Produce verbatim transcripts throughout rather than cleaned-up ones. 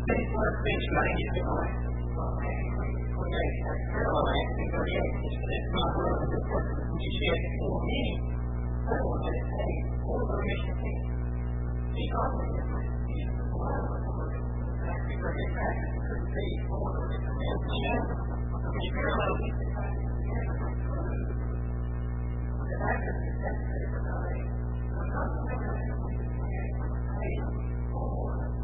Things got to get going. Okay, Caroline, thirty-eight, it's not really important. She said, for me, I don't want to say, or the mission thing. She got me different. She's the one of the word. Actually, for his practice, it could be for the recommend. She had, which Caroline, she said, I didn't get it. The doctor said, that's good for me. I'm not going to make it. I don't want to.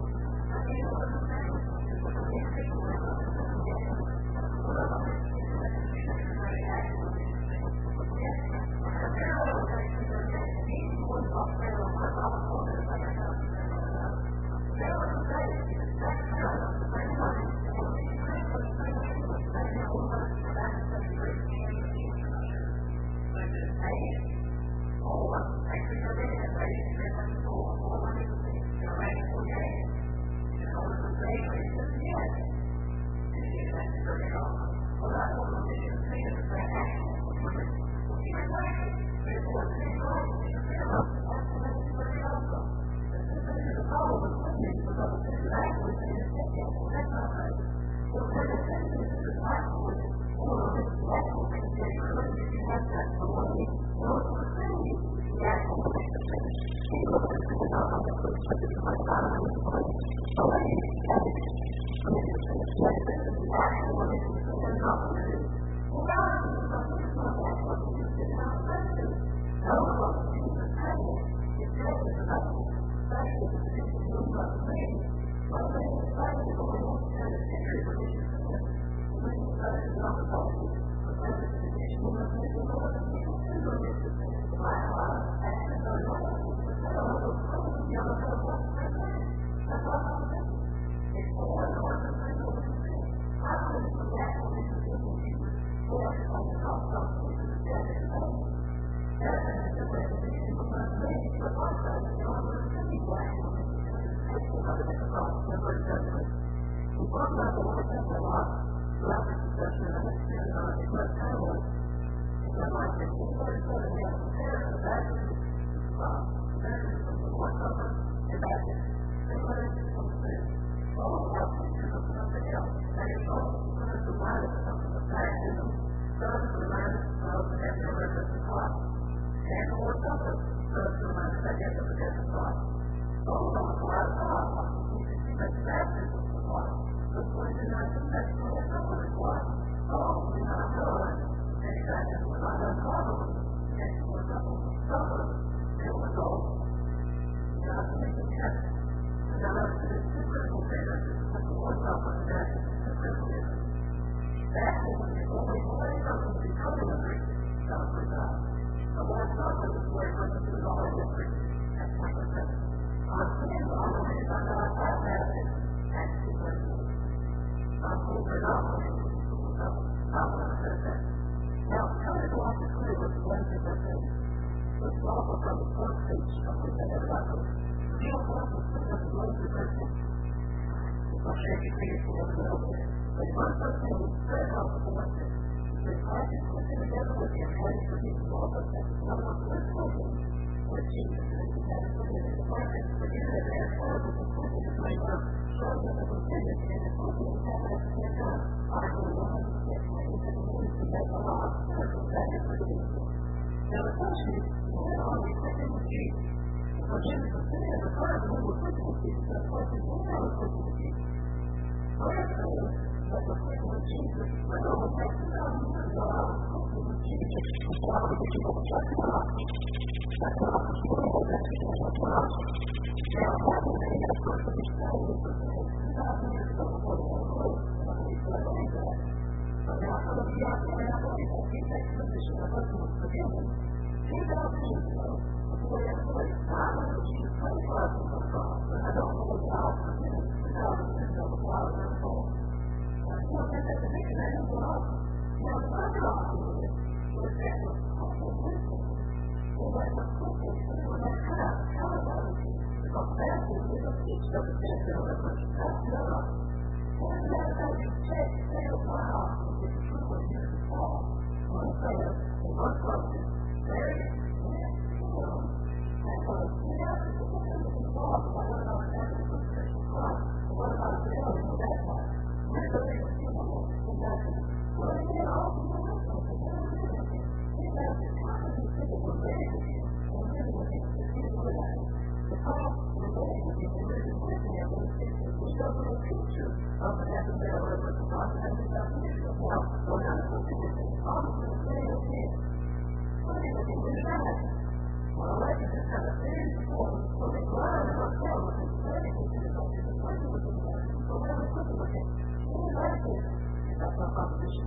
of the necessary whatever the process has been done. Now, we're not supposed to do this. Obviously, it's very okay. What is it? What is that? Well, I like it. It's kind of very important. So they go out and look down. It's very difficult. It's a question of the matter. So whatever it's looking at, what is that? That's not competition.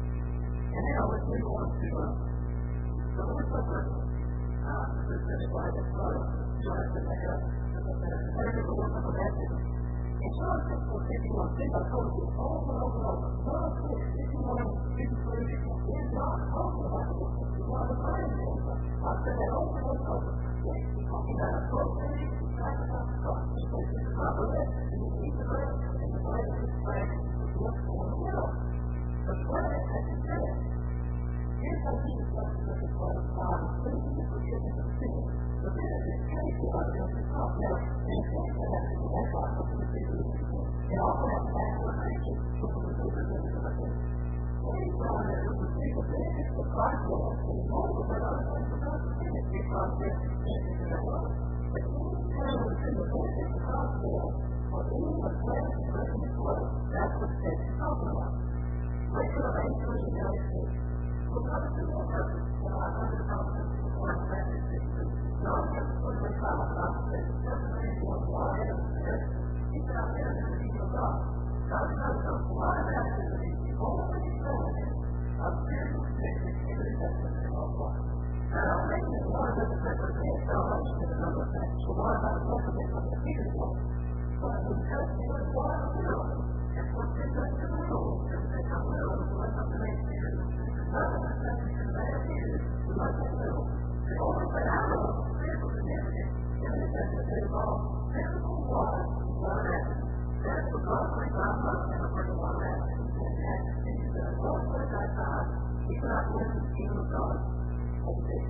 And now let's move on to, uh, so let's look at, uh, this is why I just thought of, Jonathan, I got, I got the one of the baptism. And Jonathan, for fifty-one, think I told you over and over and over, Jonathan, fifty-one, fifty-three, is not talking about the book. It's not the time. I've said that over and over and over. He's talking about a program, he's talking about God. He's talking about the rest, and he's talking about the rest, and the Bible is trying to look for the world. The prayer has been said. Here's how Jesus talks about the blood of God and cleansing the forgiveness of sin. The benefit is paid for by the rest of God. Now, in the case of that, that's not something to do with it. It also has backward action, which is the forgiveness of sin. Any time that we receive the benefits of God's love, and it's also for other things of God's forgiveness, because there's benefits in that love. But any time we receive the benefits of God's love, or any of the plans to bring His love, that's what it's talking about. Wait till the bank for the United States. We're not a single person. Well, I heard about this before I met this history. No, I'm just going to talk about this. Just to make one why I was there. He's out there in the kingdom of God. God knows us. Why I'm asking the people. Always telling him. I'm spiritual conviction in the testament of God. And I'm making one of the represents salvation in another sense. So why am I talking about the kingdom of God? But the testament of God is real. And what's in the middle? And the middle is what I'm making here. Not the necessity of that is, we like the middle. They always say, I don't know, spiritual significance. And the testament of God, physical water, water acid. That's what God brings out of us in a person water acid. And that's the thing that the Lord put that time, he could not live in the kingdom of God. Okay.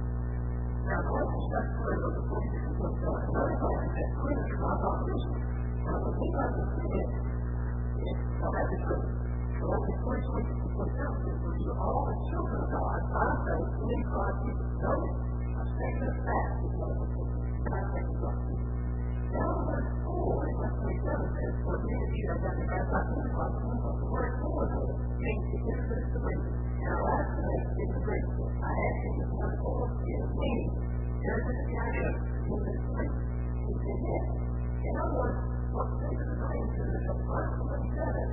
Now, the Lord is just clear of the point that was going. Another point is that clear is not opposition. Now, when we have to see it, well, that's the truth. So what the first week is to put down is for you all the children of God, by faith, in Christ Jesus. Notice, I'm stating a fact is what I'm saying. And I think it's right. Now, verse four, in verse twenty-seven says, for me to you that the best I can Christ, the word for means to introduce the reason. And our last name is the reason. I ask you this one for is meaning. There's a connection in this reason. He said, yes. In other words, what's the reason of the reason is the verse twenty-seven.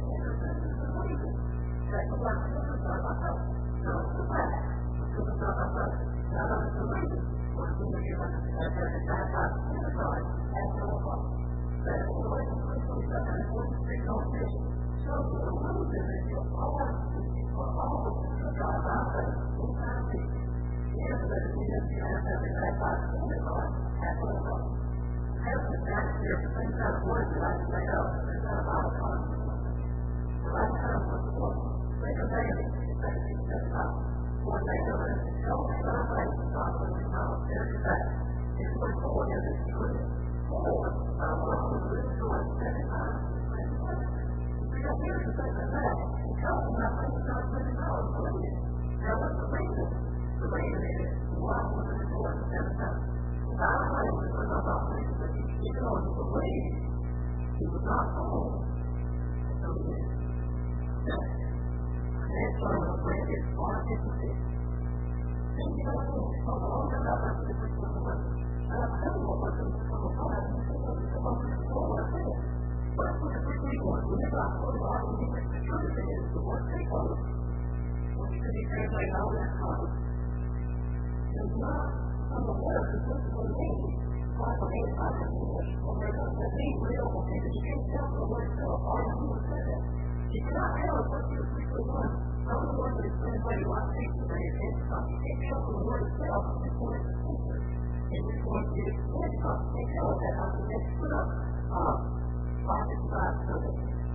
That's the word for the God myself. No, the fact. For the God myself. Now, that's the reason. What is the reason? That there's a baptized in the God as no God. That's the way in verse twenty-seven and forty-six on this. So, the reason is your power for all the God by faith in Christ Jesus. The answer that is needed is to have a baptized in the God as no God. As the fact here, the same kind of words that I say out, there's not about a concept. The right kind of what's the point? They are negative. That's not. What they do is to show me that I'm right. God will be known. There's the fact. It's what the Lord is included. Or, I'm welcome to enjoy the second time. Because here's the thing with that. Because I'm not thinking God will be known. Believe it. Now, what's the reason? The reason is why I want to enjoy the second time. Not only because I'm not thinking that he can only believe he was not home. So he is. Next. Next one was when it's on fifty-six. And you know, so long as I'm not different from the way. And I'm telling you what was from the fire, and it's going to come up with the whole thing. But I put the three one, when it's not for the Lord, when he makes the truth, it is the word take over. Which could be translated out of that time. It's not from the word, it's what the word means. Why the name is not in English, or whether the name real, okay, because you can't tell from the word itself, all you do is say that. You cannot tell us what you speak for one. Some of the words that is translated like speak to say it, you can't tell from the word itself, it's going to answer. And it's going to get it, you can't tell that how to make it up. Uh, five fifty-five, seven.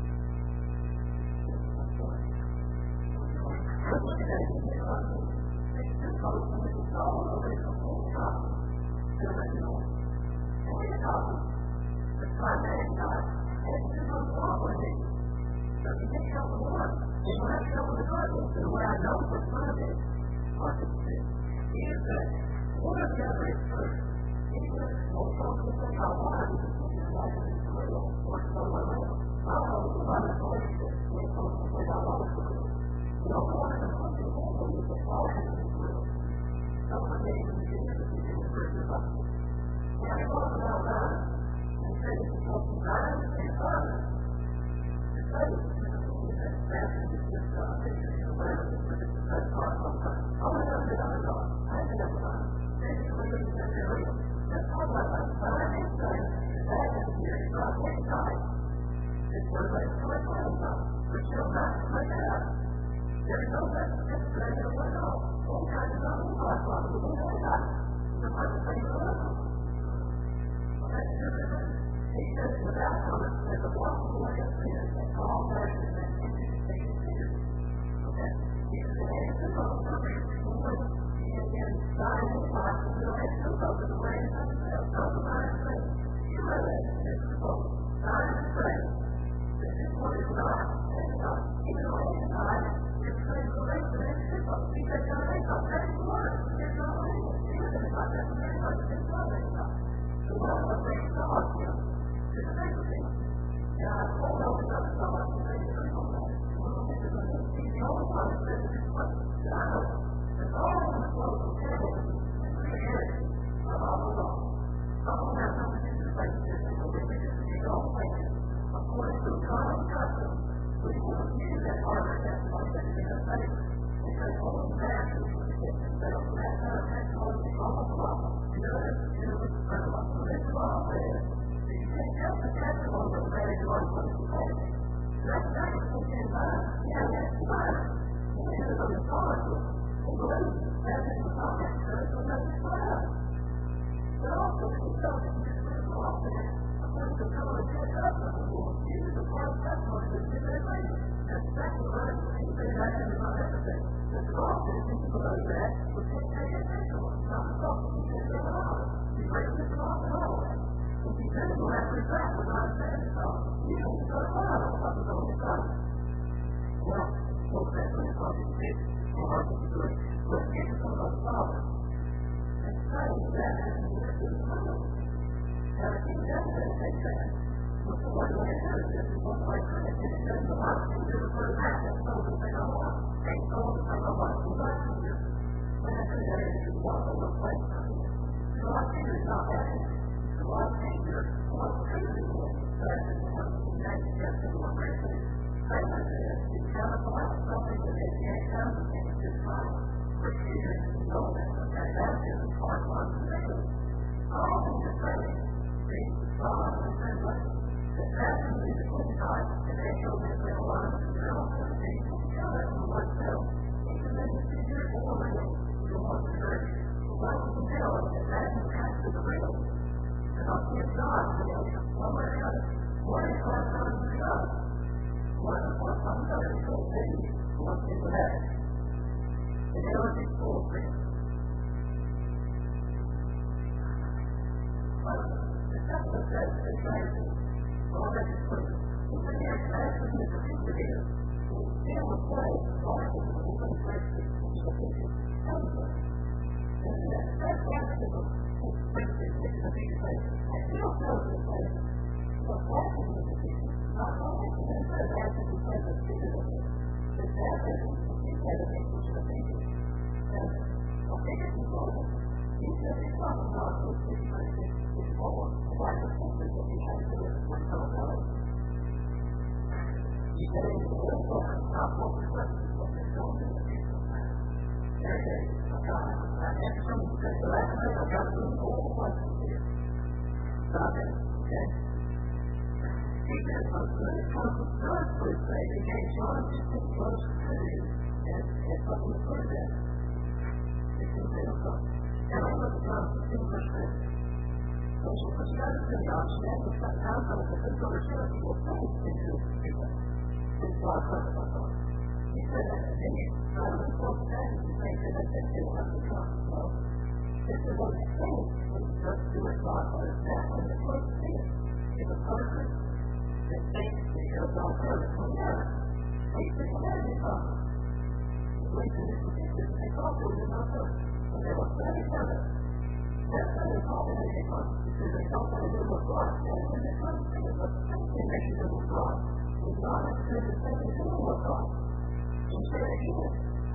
I'm looking at it and saying, oh, it's just called something that's all over the whole time. And I'm like, no. And we're talking. The primary God has to go along with it. So you can't help the Lord. You don't have to help the God. And what I know for some of it, Mark six, is that one of the other is first. He says, well, some people say, I want to be the life of this world, or so I know. I don't know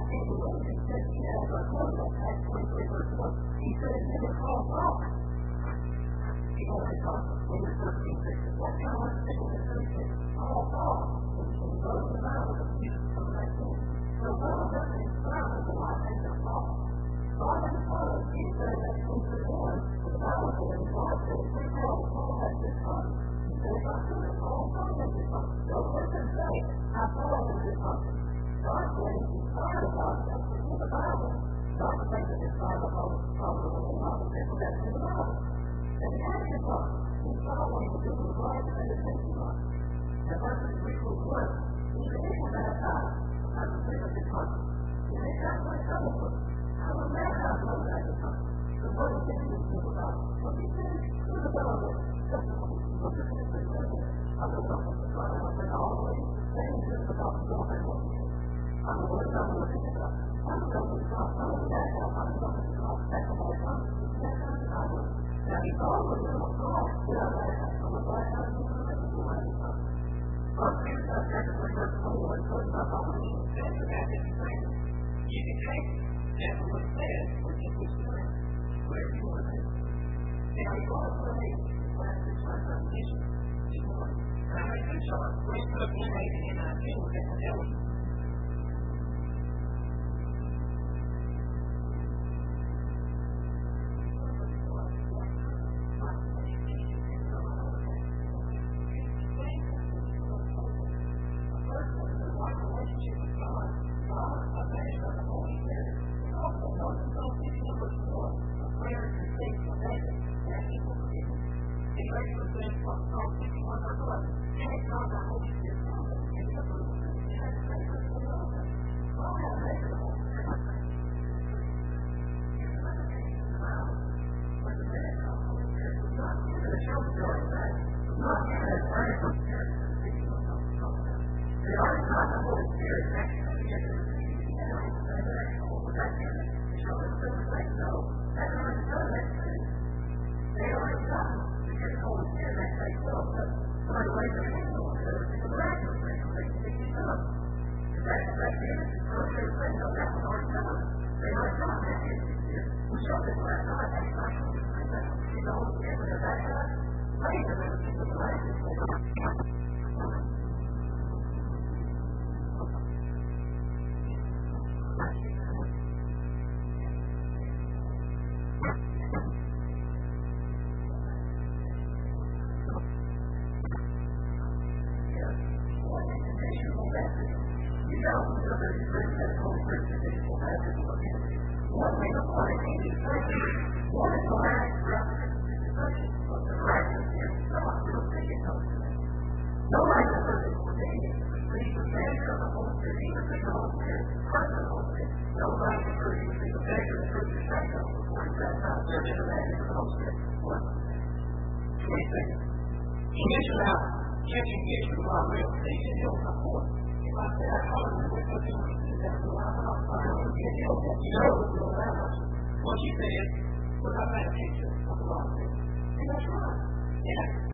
What you say is, what I had a picture of the law. And that's right. Yeah.